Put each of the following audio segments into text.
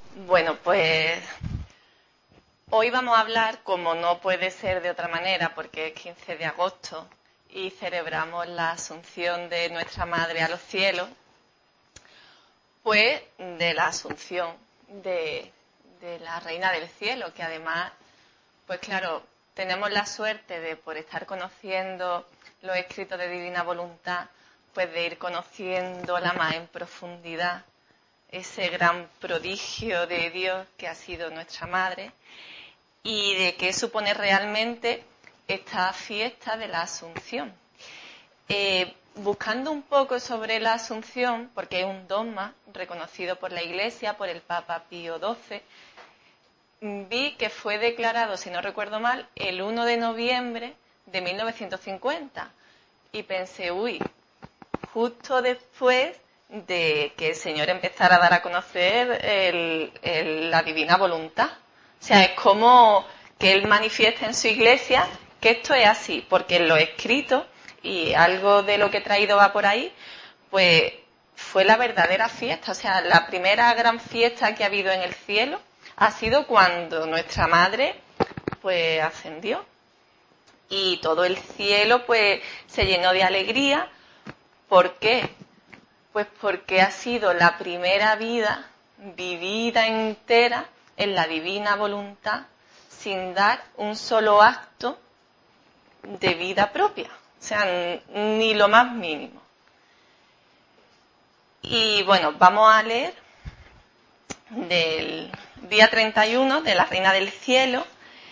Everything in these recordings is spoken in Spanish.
Bueno, pues hoy vamos a hablar, como no puede ser de otra manera, porque es 15 de agosto y celebramos la asunción de nuestra Madre a los cielos, pues de la asunción de la Reina del Cielo, que además, pues claro, tenemos la suerte de, por estar conociendo los escritos de Divina Voluntad, pues de ir conociéndola más en profundidad, ese gran prodigio de Dios que ha sido nuestra Madre, y de qué supone realmente esta fiesta de la Asunción. Buscando un poco sobre la Asunción, porque es un dogma reconocido por la Iglesia, por el Papa Pío XII, vi que fue declarado, si no recuerdo mal, el 1 de noviembre de 1950. Y pensé, justo después de que el Señor empezara a dar a conocer la Divina Voluntad. O sea, es como que Él manifiesta en su Iglesia que esto es así, porque en los escritos, y algo de lo que he traído va por ahí, pues fue la verdadera fiesta. O sea, la primera gran fiesta que ha habido en el cielo ha sido cuando nuestra Madre pues ascendió. Y todo el cielo pues se llenó de alegría. ¿Por qué? Pues porque ha sido la primera vida vivida entera en la divina voluntad sin dar un solo acto de vida propia, o sea, ni lo más mínimo. Y bueno, vamos a leer del día 31 de la Reina del Cielo,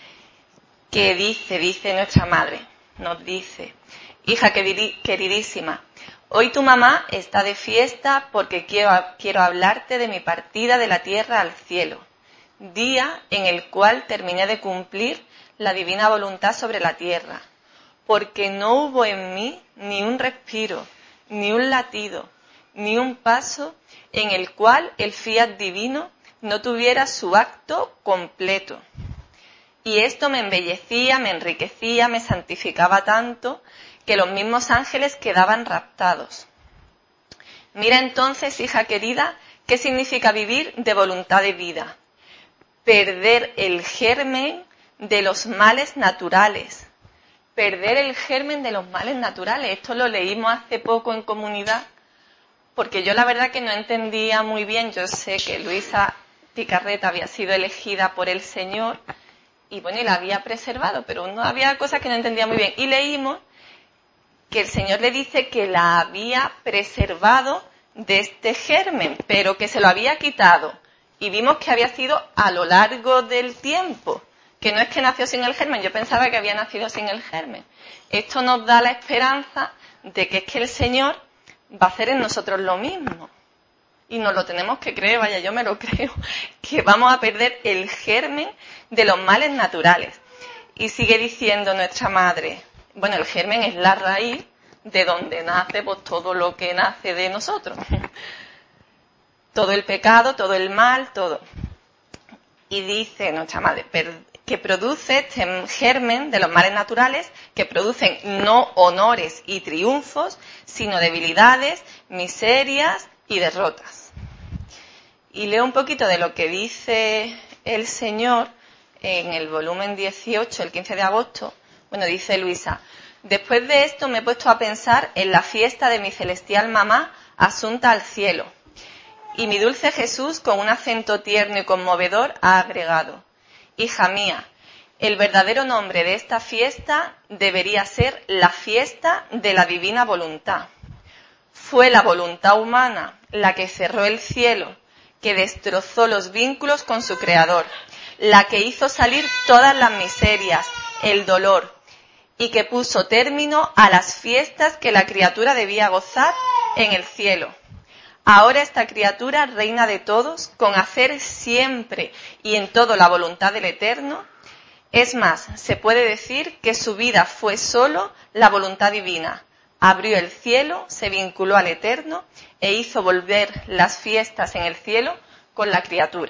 que dice nuestra Madre, nos dice: hija queridísima, hoy tu mamá está de fiesta porque quiero hablarte de mi partida de la tierra al cielo, día en el cual terminé de cumplir la divina voluntad sobre la tierra, porque no hubo en mí ni un respiro, ni un latido, ni un paso en el cual el fiat divino no tuviera su acto completo. Y esto me embellecía, me enriquecía, me santificaba tanto que los mismos ángeles quedaban raptados. Mira entonces, hija querida, qué significa vivir de voluntad de vida. Perder el germen de los males naturales. Perder el germen de los males naturales. Esto lo leímos hace poco en comunidad, porque yo la verdad que no entendía muy bien. Yo sé que Luisa Picarreta había sido elegida por el Señor y bueno, y la había preservado, pero no había cosas que no entendía muy bien. Y leímos que el Señor le dice que la había preservado de este germen, pero que se lo había quitado. Y vimos que había sido a lo largo del tiempo, que no es que nació sin el germen, yo pensaba que había nacido sin el germen. Esto nos da la esperanza de que es que el Señor va a hacer en nosotros lo mismo. Y nos lo tenemos que creer, vaya, yo me lo creo, que vamos a perder el germen de los males naturales. Y sigue diciendo nuestra Madre, bueno, el germen es la raíz de donde nace pues todo lo que nace de nosotros. Todo el pecado, todo el mal, todo. Y dice nuestra Madre que produce este germen de los males naturales que producen no honores y triunfos, sino debilidades, miserias y derrotas. Y leo un poquito de lo que dice el Señor en el volumen 18, el 15 de agosto. Bueno, dice Luisa: después de esto me he puesto a pensar en la fiesta de mi celestial mamá asunta al cielo. Y mi dulce Jesús, con un acento tierno y conmovedor, ha agregado: hija mía, el verdadero nombre de esta fiesta debería ser la fiesta de la divina voluntad. Fue la voluntad humana la que cerró el cielo, que destrozó los vínculos con su Creador, la que hizo salir todas las miserias, el dolor, y que puso término a las fiestas que la criatura debía gozar en el cielo. Ahora esta criatura reina de todos con hacer siempre y en todo la voluntad del Eterno. Es más, se puede decir que su vida fue solo la voluntad divina. Abrió el cielo, se vinculó al Eterno e hizo volver las fiestas en el cielo con la criatura.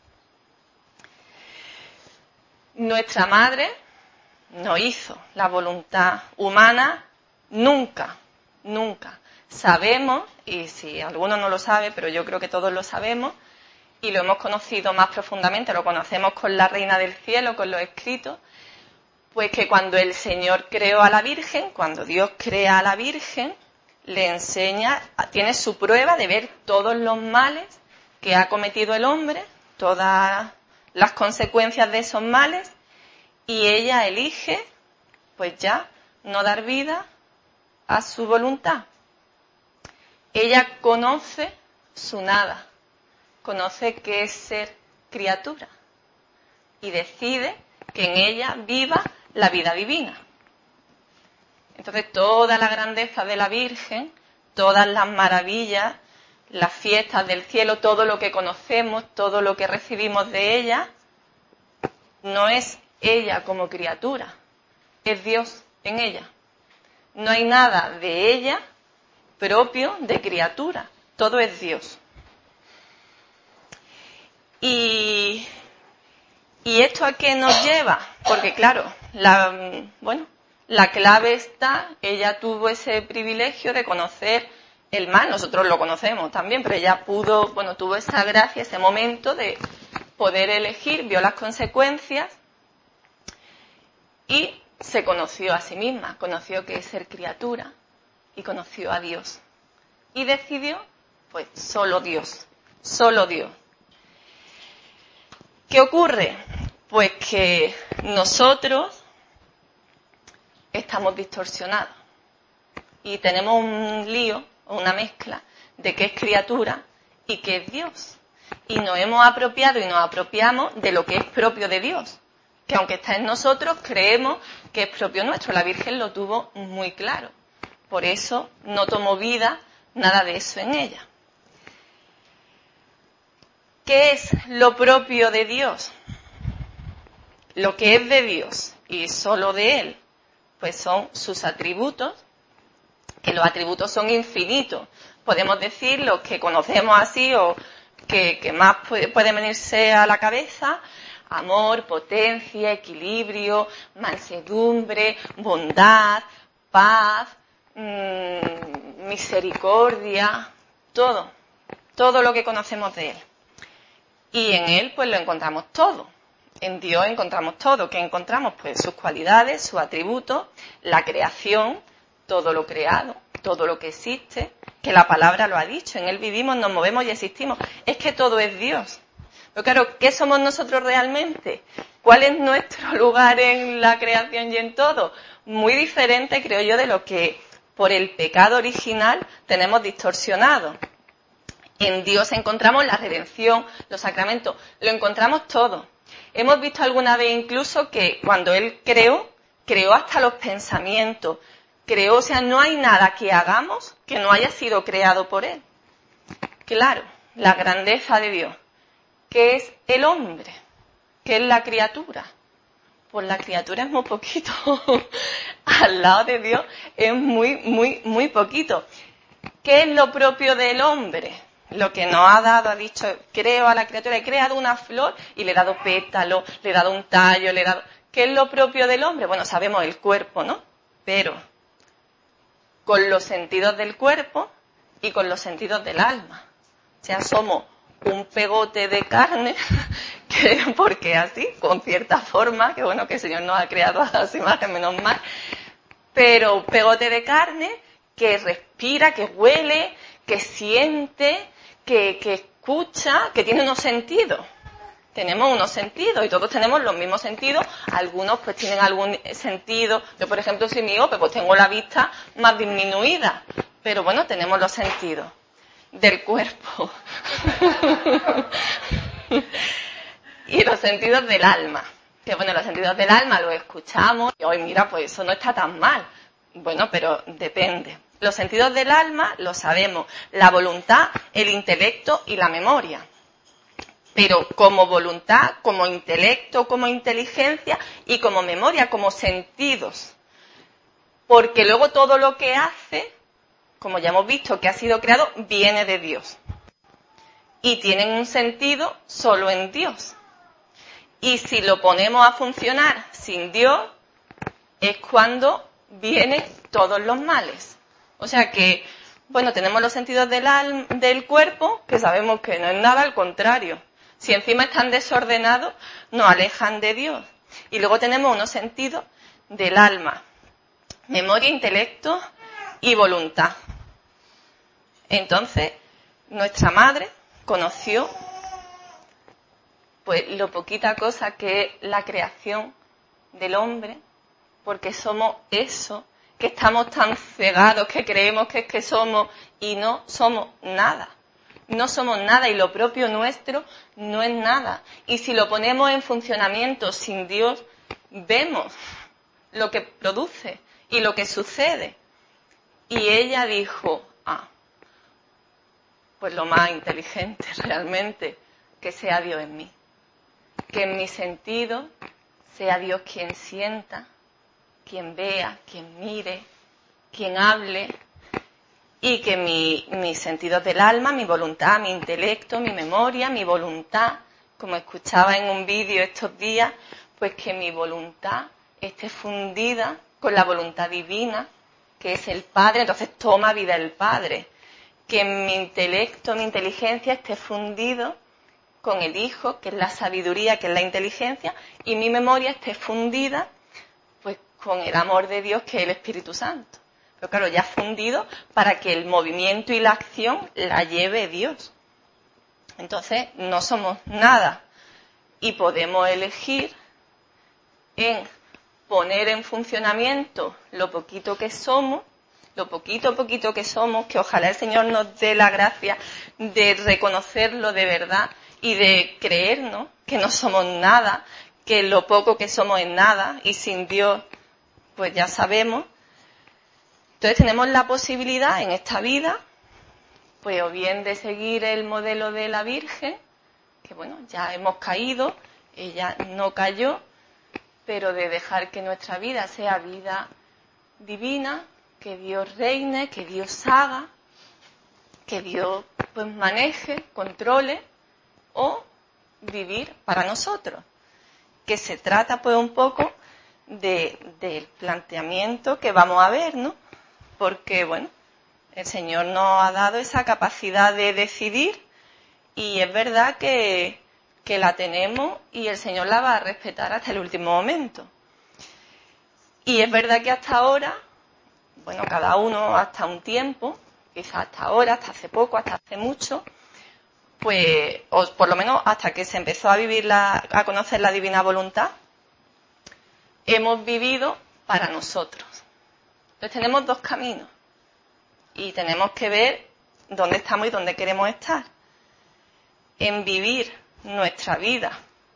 Nuestra Madre no hizo la voluntad humana nunca, nunca. Sabemos, y si alguno no lo sabe, pero yo creo que todos lo sabemos, y lo hemos conocido más profundamente, lo conocemos con la Reina del Cielo, con los escritos, pues que cuando el Señor creó a la Virgen, cuando Dios crea a la Virgen, le enseña, tiene su prueba de ver todos los males que ha cometido el hombre, todas las consecuencias de esos males, y ella elige, pues ya, no dar vida a su voluntad. Ella conoce su nada, conoce qué es ser criatura, y decide que en ella viva la vida divina. Entonces toda la grandeza de la Virgen, todas las maravillas, las fiestas del cielo, todo lo que conocemos, todo lo que recibimos de ella, no es ella como criatura, es Dios en ella. No hay nada de ella propio de criatura, todo es Dios. ¿Y esto a qué nos lleva? Porque claro, la clave está, ella tuvo ese privilegio de conocer el mal, nosotros lo conocemos también, pero ella tuvo esa gracia, ese momento de poder elegir, vio las consecuencias y se conoció a sí misma, conoció que es ser criatura y conoció a Dios. Y decidió, pues, solo Dios, solo Dios. ¿Qué ocurre? Pues que nosotros estamos distorsionados y tenemos un lío, una mezcla de qué es criatura y qué es Dios. Y nos hemos apropiado y nos apropiamos de lo que es propio de Dios, que aunque está en nosotros, creemos que es propio nuestro. La Virgen lo tuvo muy claro. Por eso no tomó vida nada de eso en ella. ¿Qué es lo propio de Dios? Lo que es de Dios y solo de Él, pues son sus atributos, que los atributos son infinitos. Podemos decir los que conocemos así o que más pueden venirse a la cabeza: amor, potencia, equilibrio, mansedumbre, bondad, paz, misericordia, todo lo que conocemos de Él. Y en Él pues lo encontramos todo. En Dios encontramos todo. ¿Qué encontramos? Pues sus cualidades, sus atributos, la creación, todo lo creado, todo lo que existe, que la palabra lo ha dicho. En Él vivimos, nos movemos y existimos. Es que todo es Dios. Pero claro, ¿qué somos nosotros realmente? ¿Cuál es nuestro lugar en la creación y en todo? Muy diferente, creo yo, de lo que por el pecado original tenemos distorsionado. En Dios encontramos la redención, los sacramentos, lo encontramos todo. Hemos visto alguna vez incluso que cuando Él creó hasta los pensamientos, o sea, no hay nada que hagamos que no haya sido creado por Él. Claro, la grandeza de Dios. ¿Qué es el hombre? ¿Qué es la criatura? Pues la criatura es muy poquito. Al lado de Dios es muy poquito. ¿Qué es lo propio del hombre? Lo que nos ha dado, ha dicho, creo a la criatura, he creado una flor y le he dado pétalo, le he dado un tallo, ¿Qué es lo propio del hombre? Bueno, sabemos el cuerpo, ¿no? Pero con los sentidos del cuerpo y con los sentidos del alma. O sea, somos un pegote de carne, porque así, con cierta forma, que bueno, que el Señor nos ha creado a su imagen, menos mal, pero un pegote de carne que respira, que huele, que siente, que escucha, que tiene unos sentidos. Tenemos unos sentidos y todos tenemos los mismos sentidos. Algunos pues tienen algún sentido. Yo, por ejemplo, soy miope, pues tengo la vista más disminuida. Pero bueno, tenemos los sentidos del cuerpo. Y los sentidos del alma. Que bueno, los sentidos del alma los escuchamos y hoy mira, pues eso no está tan mal. Bueno, pero depende. Los sentidos del alma lo sabemos. La voluntad, el intelecto y la memoria. Pero como voluntad, como intelecto, como inteligencia y como memoria, como sentidos. Porque luego todo lo que hace, como ya hemos visto que ha sido creado, viene de Dios. Y tienen un sentido solo en Dios. Y si lo ponemos a funcionar sin Dios, es cuando vienen todos los males. O sea que bueno, tenemos los sentidos del cuerpo, que sabemos que no es nada, al contrario. Si encima están desordenados, nos alejan de Dios. Y luego tenemos unos sentidos del alma: memoria, intelecto y voluntad. Entonces, nuestra madre conoció pues lo poquita cosa que es la creación del hombre, porque somos eso, que estamos tan cegados, que creemos que es que somos, y no somos nada. No somos nada, y lo propio nuestro no es nada. Y si lo ponemos en funcionamiento sin Dios, vemos lo que produce y lo que sucede. Y ella dijo, pues lo más inteligente realmente, que sea Dios en mí. Que en mi sentido sea Dios quien sienta, quien vea, quien mire, quien hable, y que mis sentidos del alma, mi voluntad, mi intelecto, mi memoria, mi voluntad, como escuchaba en un vídeo estos días, pues que mi voluntad esté fundida con la voluntad divina, que es el Padre, entonces toma vida el Padre. Que mi intelecto, mi inteligencia esté fundido con el Hijo, que es la sabiduría, que es la inteligencia, y mi memoria esté fundida pues con el amor de Dios, que es el Espíritu Santo. Pero claro, ya fundido para que el movimiento y la acción la lleve Dios. Entonces, no somos nada. Y podemos elegir en poner en funcionamiento lo poquito que somos, lo poquito que somos, que ojalá el Señor nos dé la gracia de reconocerlo de verdad y de creernos que no somos nada, que lo poco que somos es nada, y sin Dios, pues ya sabemos. Entonces tenemos la posibilidad en esta vida, pues o bien de seguir el modelo de la Virgen, que bueno, ya hemos caído, ella no cayó, pero de dejar que nuestra vida sea vida divina, que Dios reine, que Dios haga, que Dios pues maneje, controle, o vivir para nosotros. Que se trata pues un poco del planteamiento que vamos a ver, ¿no? Porque bueno, el Señor nos ha dado esa capacidad de decidir, y es verdad que la tenemos, y el Señor la va a respetar hasta el último momento. Y es verdad que hasta ahora, bueno, cada uno hasta un tiempo, quizás hasta ahora, hasta hace poco, hasta hace mucho, pues, o por lo menos hasta que se empezó a conocer la divina voluntad, hemos vivido para nosotros. Entonces tenemos dos caminos, y tenemos que ver dónde estamos y dónde queremos estar. En vivir nuestra vida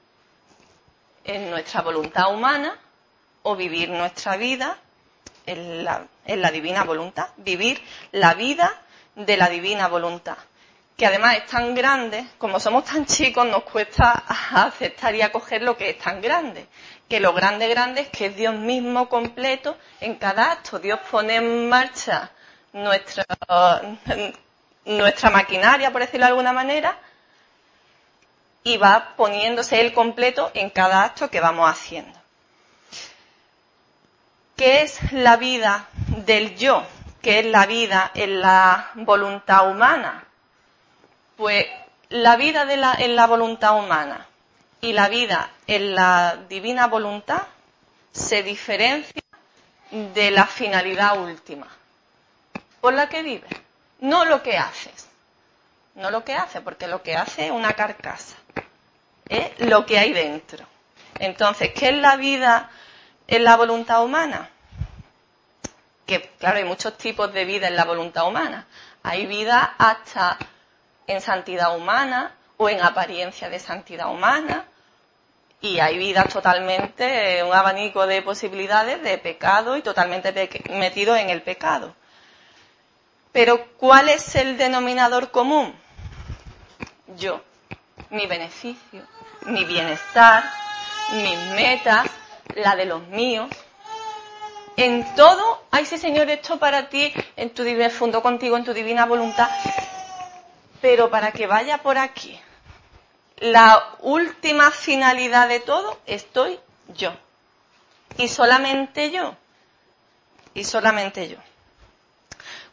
en nuestra voluntad humana, o vivir nuestra vida en la divina voluntad. Vivir la vida de la divina voluntad. Que además es tan grande, como somos tan chicos, nos cuesta aceptar y acoger lo que es tan grande. Que lo grande es que es Dios mismo completo en cada acto. Dios pone en marcha nuestra maquinaria, por decirlo de alguna manera, y va poniéndose Él completo en cada acto que vamos haciendo. ¿Qué es la vida del yo? ¿Qué es la vida en la voluntad humana? Pues la vida en la voluntad humana y la vida en la divina voluntad se diferencia de la finalidad última por la que vives, no lo que haces. No lo que hace, porque lo que hace es una carcasa, es lo que hay dentro. Entonces, ¿qué es la vida en la voluntad humana? Que, claro, hay muchos tipos de vida en la voluntad humana. Hay vida hasta en santidad humana o en apariencia de santidad humana, y hay vidas totalmente, un abanico de posibilidades de pecado y totalmente metidos en el pecado. Pero, ¿cuál es el denominador común? Yo, mi beneficio, mi bienestar, mis metas, la de los míos. En todo, ay sí Señor, esto para ti, en tu fundo contigo, en tu divina voluntad. Pero para que vaya por aquí, la última finalidad de todo, estoy yo. Y solamente yo. Y solamente yo.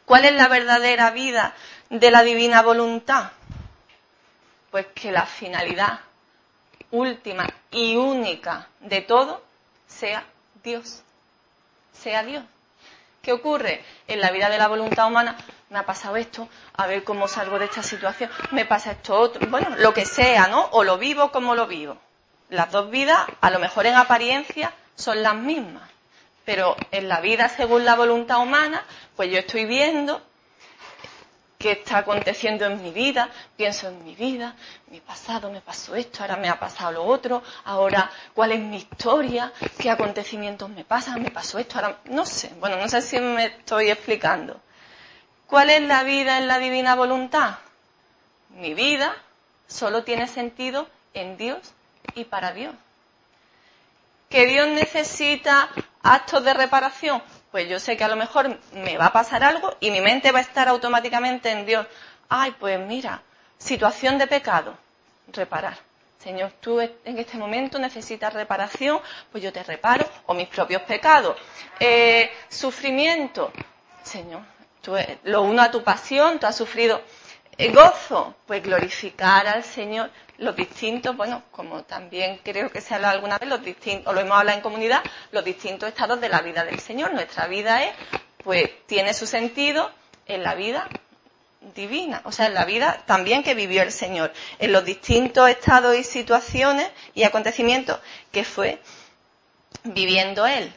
¿Cuál es la verdadera vida de la divina voluntad? Pues que la finalidad última y única de todo sea Dios. Sea Dios. ¿Qué ocurre? En la vida de la voluntad humana, me ha pasado esto, a ver cómo salgo de esta situación, me pasa esto otro, bueno, lo que sea, ¿no? O lo vivo como lo vivo. Las dos vidas, a lo mejor en apariencia, son las mismas. Pero en la vida según la voluntad humana, pues yo estoy viendo qué está aconteciendo en mi vida, pienso en mi vida, mi pasado, me pasó esto, ahora me ha pasado lo otro, ahora cuál es mi historia, qué acontecimientos me pasan, me pasó esto, ahora no sé, bueno, no sé si me estoy explicando. ¿Cuál es la vida en la divina voluntad? Mi vida solo tiene sentido en Dios y para Dios. ¿Que Dios necesita actos de reparación? Pues yo sé que a lo mejor me va a pasar algo y mi mente va a estar automáticamente en Dios. Ay, pues mira, situación de pecado, reparar. Señor, tú en este momento necesitas reparación, pues yo te reparo, o mis propios pecados. Sufrimiento, Señor, tú lo uno a tu pasión, tú has sufrido. Gozo, pues glorificar al Señor, los distintos, bueno, como también creo que se ha hablado alguna vez, los distintos, o lo hemos hablado en comunidad, los distintos estados de la vida del Señor. Nuestra vida pues tiene su sentido en la vida divina, o sea, en la vida también que vivió el Señor, en los distintos estados y situaciones y acontecimientos que fue viviendo Él.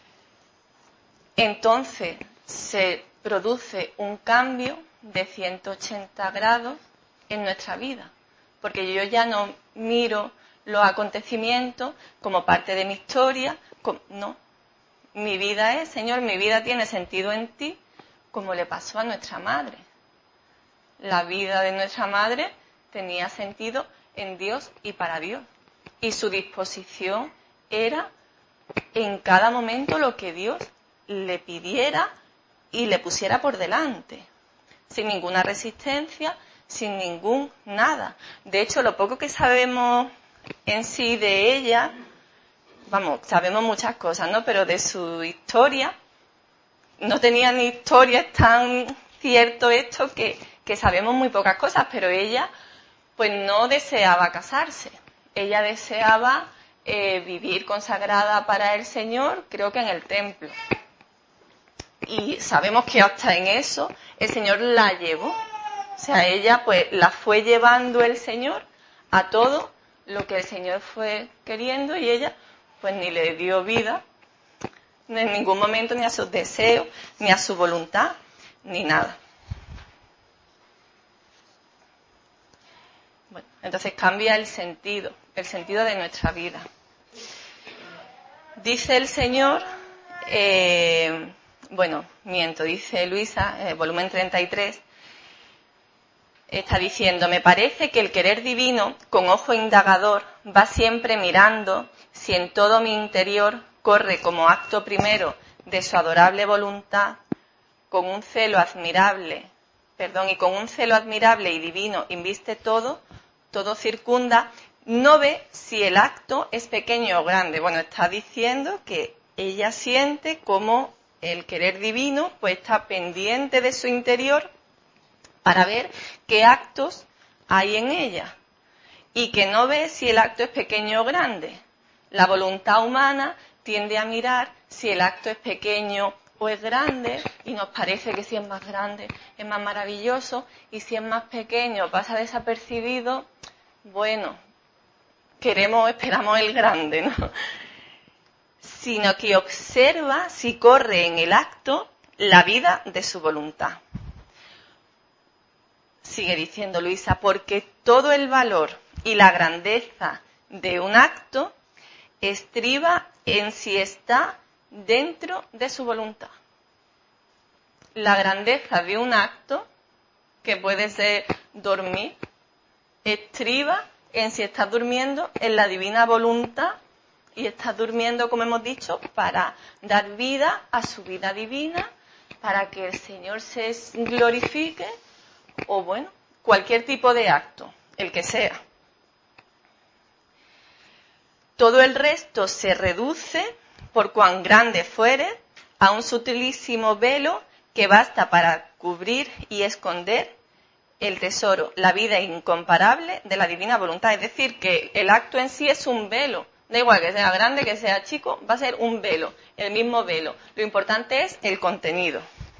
Entonces, se produce un cambio de 180 grados en nuestra vida, porque yo ya no miro los acontecimientos como parte de mi historia, no, mi vida es, Señor, mi vida tiene sentido en ti, como le pasó a nuestra madre. La vida de nuestra madre tenía sentido en Dios y para Dios, y su disposición era en cada momento lo que Dios le pidiera y le pusiera por delante, sin ninguna resistencia, sin ningún nada. De hecho, lo poco que sabemos en sí de ella, vamos, sabemos muchas cosas, ¿no? Pero de su historia, no tenía ni historia, es tan cierto esto que sabemos muy pocas cosas, pero ella pues no deseaba casarse. Ella deseaba vivir consagrada para el Señor, creo que en el templo. Y sabemos que hasta en eso el Señor la llevó. O sea, ella pues la fue llevando el Señor a todo lo que el Señor fue queriendo, y ella pues ni le dio vida en ningún momento, ni a sus deseos, ni a su voluntad, ni nada. Bueno, entonces cambia el sentido de nuestra vida. Dice el Señor, dice Luisa, volumen 33, está diciendo: me parece que el querer divino, con ojo indagador, va siempre mirando si en todo mi interior corre como acto primero de su adorable voluntad, con un celo admirable y divino inviste todo circunda, no ve si el acto es pequeño o grande. Bueno, está diciendo que ella siente como el querer divino pues está pendiente de su interior para ver qué actos hay en ella, y que no ve si el acto es pequeño o grande. La voluntad humana tiende a mirar si el acto es pequeño o es grande, y nos parece que si es más grande es más maravilloso, y si es más pequeño pasa desapercibido, bueno, esperamos el grande, ¿no? Sino que observa si corre en el acto la vida de su voluntad. Sigue diciendo Luisa: porque todo el valor y la grandeza de un acto estriba en si está dentro de su voluntad. La grandeza de un acto, que puede ser dormir, estriba en si estás durmiendo en la divina voluntad, y estás durmiendo, como hemos dicho, para dar vida a su vida divina, para que el Señor se glorifique, o bueno, cualquier tipo de acto, el que sea. Todo el resto se reduce, por cuán grande fuere, a un sutilísimo velo que basta para cubrir y esconder el tesoro, la vida incomparable de la divina voluntad. Es decir, que el acto en sí es un velo. Da igual que sea grande, que sea chico, va a ser un velo, el mismo velo. Lo importante es el contenido.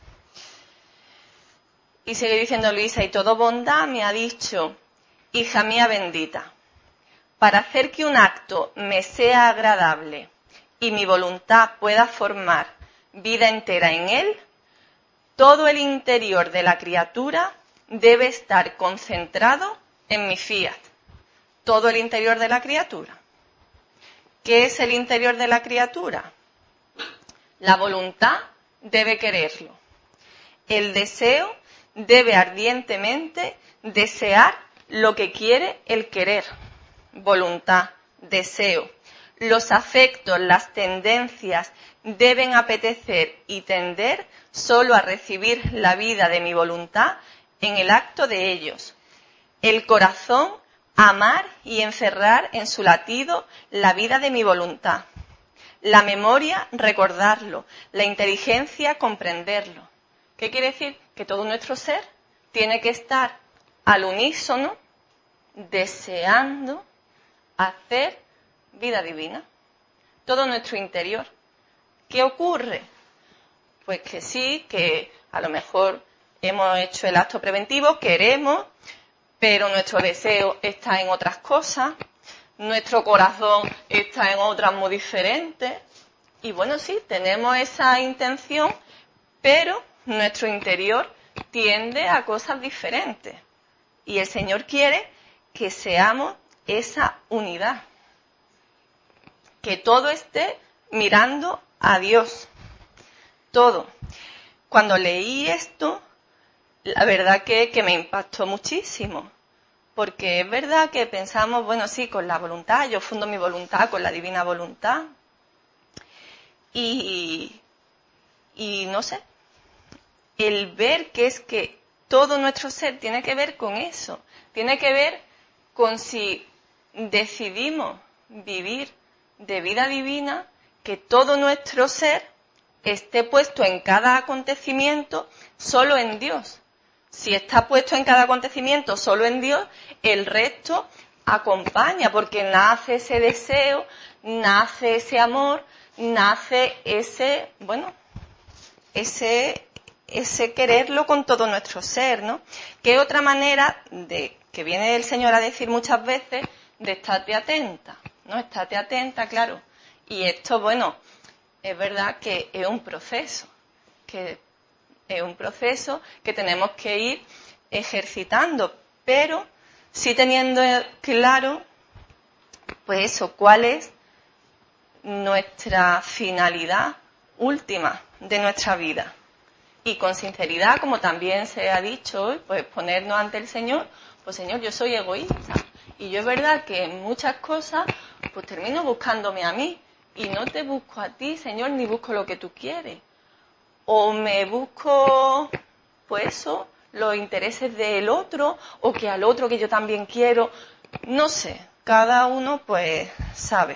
Y sigue diciendo Luisa, y todo bondad me ha dicho, hija mía bendita, para hacer que un acto me sea agradable y mi voluntad pueda formar vida entera en él, todo el interior de la criatura debe estar concentrado en mi fiat. Todo el interior de la criatura. ¿Qué es el interior de la criatura? La voluntad debe quererlo. El deseo debe ardientemente desear lo que quiere el querer. Voluntad, deseo. Los afectos, las tendencias deben apetecer y tender solo a recibir la vida de mi voluntad en el acto de ellos. El corazón, amar y encerrar en su latido la vida de mi voluntad. La memoria, recordarlo. La inteligencia, comprenderlo. ¿Qué quiere decir? Que todo nuestro ser tiene que estar al unísono, deseando hacer vida divina. Todo nuestro interior. ¿Qué ocurre? Pues que sí, que a lo mejor hemos hecho el acto preventivo, queremos, pero nuestro deseo está en otras cosas, nuestro corazón está en otras muy diferentes. Y bueno, sí, tenemos esa intención, pero nuestro interior tiende a cosas diferentes. Y el Señor quiere que seamos esa unidad. Que todo esté mirando a Dios. Todo. Cuando leí esto, la verdad que me impactó muchísimo. Porque es verdad que pensamos, bueno, sí, con la voluntad, yo fundo mi voluntad con la divina voluntad. Y no sé, el ver que es que todo nuestro ser tiene que ver con eso. Tiene que ver con si decidimos vivir de vida divina, que todo nuestro ser esté puesto en cada acontecimiento solo en Dios. Si está puesto en cada acontecimiento solo en Dios, el resto acompaña, porque nace ese deseo, nace ese amor, nace ese quererlo con todo nuestro ser, ¿no? Que es otra manera de, que viene el Señor a decir muchas veces, de estate atenta, ¿no? Estate atenta, claro. Y esto, bueno, es verdad que es un proceso, que tenemos que ir ejercitando, pero sí teniendo claro, pues eso, cuál es nuestra finalidad última de nuestra vida. Y con sinceridad, como también se ha dicho hoy, pues ponernos ante el Señor, pues Señor, yo soy egoísta. Y yo es verdad que en muchas cosas, pues termino buscándome a mí. Y no te busco a ti, Señor, ni busco lo que tú quieres. O me busco, pues eso, los intereses del otro, o que al otro que yo también quiero. No sé, cada uno pues sabe.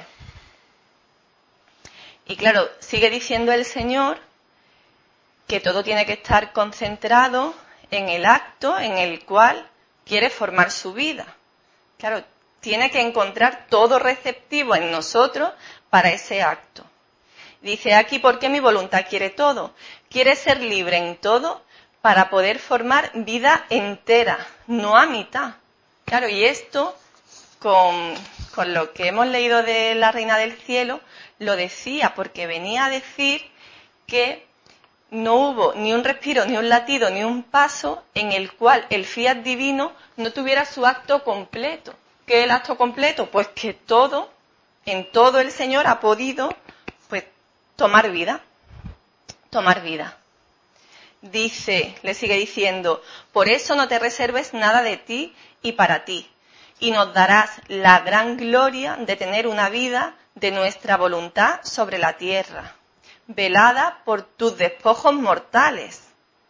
Y claro, sigue diciendo el Señor que todo tiene que estar concentrado en el acto en el cual quiere formar su vida. Claro, tiene que encontrar todo receptivo en nosotros para ese acto. Dice aquí, ¿por qué mi voluntad quiere todo? Quiere ser libre en todo para poder formar vida entera, no a mitad. Claro, y esto, con lo que hemos leído de la Reina del Cielo, lo decía, porque venía a decir que no hubo ni un respiro, ni un latido, ni un paso en el cual el fiat divino no tuviera su acto completo. ¿Qué es el acto completo? Pues que todo, en todo el Señor ha podido, pues, tomar vida. Tomar vida. Dice, le sigue diciendo, por eso no te reserves nada de ti y para ti, y nos darás la gran gloria de tener una vida de nuestra voluntad sobre la tierra, velada por tus despojos mortales.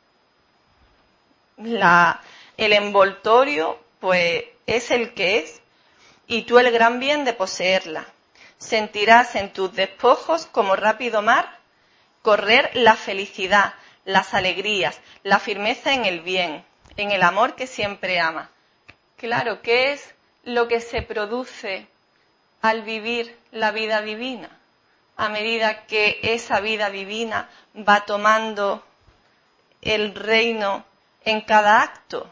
El envoltorio, pues, es el que es, y tú el gran bien de poseerla. Sentirás en tus despojos como rápido mar correr la felicidad, las alegrías, la firmeza en el bien, en el amor que siempre ama. Claro, ¿qué es lo que se produce al vivir la vida divina? A medida que esa vida divina va tomando el reino en cada acto.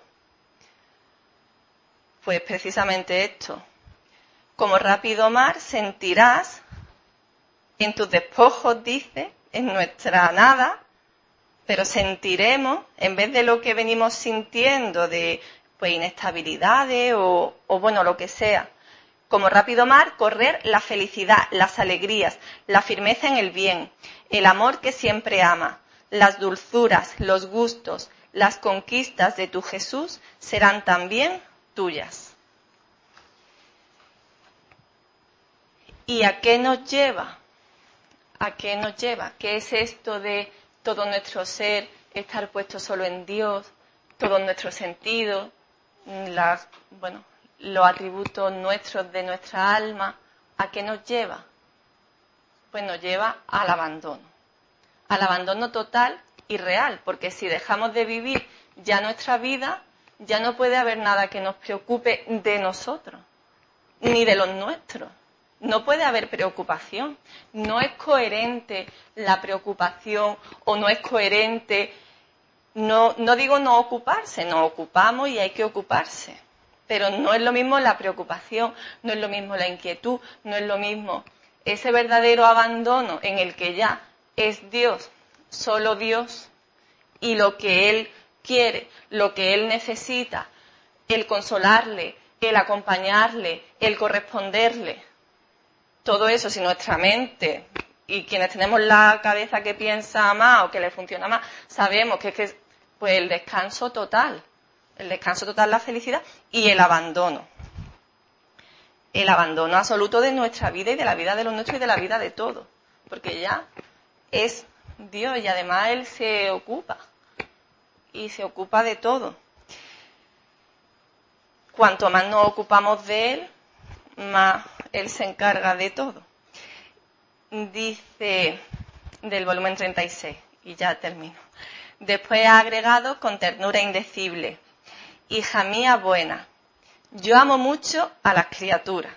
Pues precisamente esto. Como rápido mar sentirás en tus despojos, dice, en nuestra nada, pero sentiremos, en vez de lo que venimos sintiendo de pues inestabilidades o bueno, lo que sea, como rápido mar, correr la felicidad, las alegrías, la firmeza en el bien, el amor que siempre ama, las dulzuras, los gustos, las conquistas de tu Jesús serán también tuyas. ¿Y a qué nos lleva? ¿A qué nos lleva? ¿Qué es esto de todo nuestro ser estar puesto solo en Dios, todos nuestros sentidos, los atributos nuestros de nuestra alma? ¿A qué nos lleva? Pues nos lleva al abandono total y real, porque si dejamos de vivir ya nuestra vida, ya no puede haber nada que nos preocupe de nosotros, ni de los nuestros. No puede haber preocupación. No es coherente la preocupación o no es coherente, no digo no ocuparse, nos ocupamos y hay que ocuparse. Pero no es lo mismo la preocupación, no es lo mismo la inquietud, no es lo mismo ese verdadero abandono en el que ya es Dios, solo Dios, y lo que Él quiere, lo que Él necesita, el consolarle, el acompañarle, el corresponderle. Todo eso, si nuestra mente y quienes tenemos la cabeza que piensa más o que le funciona más, sabemos que es que pues el descanso total, la felicidad y el abandono absoluto de nuestra vida y de la vida de los nuestros y de la vida de todos, porque ya es Dios y además Él se ocupa y se ocupa de todo. Cuanto más nos ocupamos de Él, más Él se encarga de todo. Dice del volumen 36, y ya termino. Después ha agregado con ternura indecible: hija mía buena, yo amo mucho a las criaturas.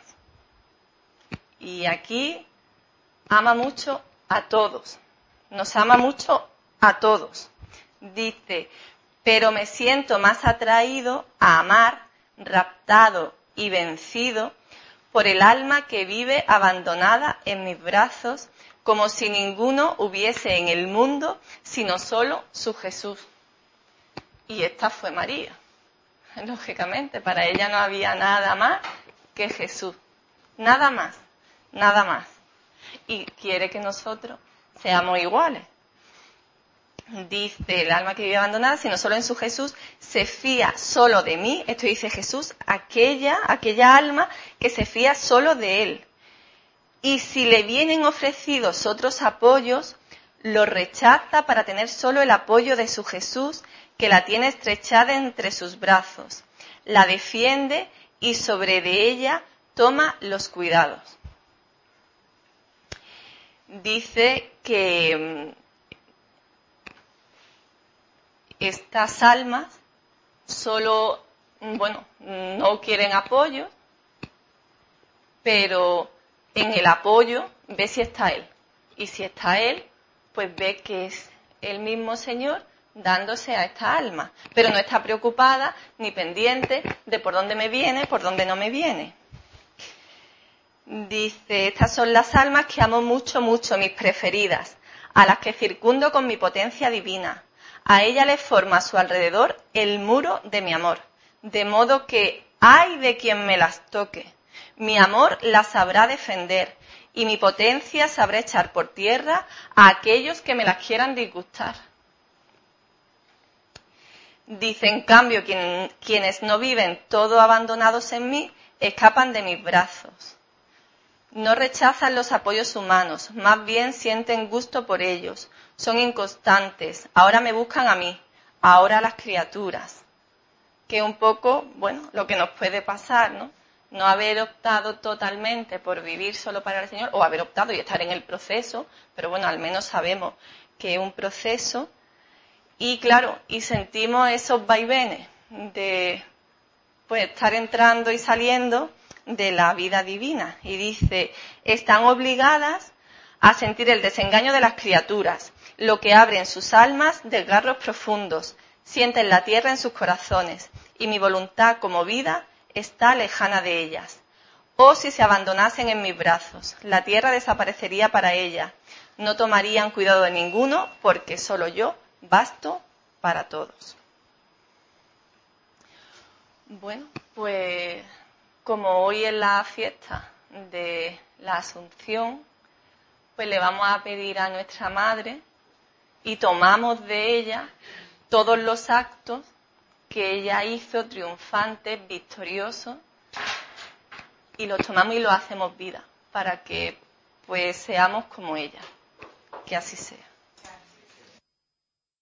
Y aquí ama mucho a todos, nos ama mucho a todos. Dice, pero me siento más atraído a amar, raptado y vencido por el alma que vive abandonada en mis brazos, como si ninguno hubiese en el mundo, sino solo su Jesús. Y esta fue María. Lógicamente, para ella no había nada más que Jesús. Nada más, nada más. Y quiere que nosotros seamos iguales. Dice, el alma que vive abandonada, sino solo en su Jesús, se fía solo de mí. Esto dice Jesús, aquella alma que se fía solo de Él. Y si le vienen ofrecidos otros apoyos, lo rechaza para tener solo el apoyo de su Jesús, que la tiene estrechada entre sus brazos. La defiende y sobre de ella toma los cuidados. Dice que estas almas solo, no quieren apoyo, pero en el apoyo ve si está Él. Y si está Él, pues ve que es el mismo Señor dándose a esta alma. Pero no está preocupada ni pendiente de por dónde me viene, por dónde no me viene. Dice, estas son las almas que amo mucho, mucho, mis preferidas, a las que circundo con mi potencia divina. A ella le forma a su alrededor el muro de mi amor, de modo que ay de quien me las toque. Mi amor las sabrá defender y mi potencia sabrá echar por tierra a aquellos que me las quieran disgustar. Dice, en cambio, quienes no viven todo abandonados en mí, escapan de mis brazos. No rechazan los apoyos humanos, más bien sienten gusto por ellos. Son inconstantes, ahora me buscan a mí, ahora a las criaturas. Que un poco, lo que nos puede pasar, ¿no? No haber optado totalmente por vivir solo para el Señor, o haber optado y estar en el proceso, pero al menos sabemos que es un proceso Y claro, y sentimos esos vaivenes de pues estar entrando y saliendo de la vida divina. Y dice, están obligadas a sentir el desengaño de las criaturas, lo que abre en sus almas desgarros profundos, sienten la tierra en sus corazones, y mi voluntad como vida está lejana de ellas. Oh, si se abandonasen en mis brazos, la tierra desaparecería para ellas, no tomarían cuidado de ninguno, porque solo yo basto para todos. Bueno, pues como hoy es la fiesta de la Asunción, pues le vamos a pedir a nuestra Madre y tomamos de ella todos los actos que ella hizo triunfantes, victoriosos, y los tomamos y los hacemos vida para que pues seamos como ella. Que así sea.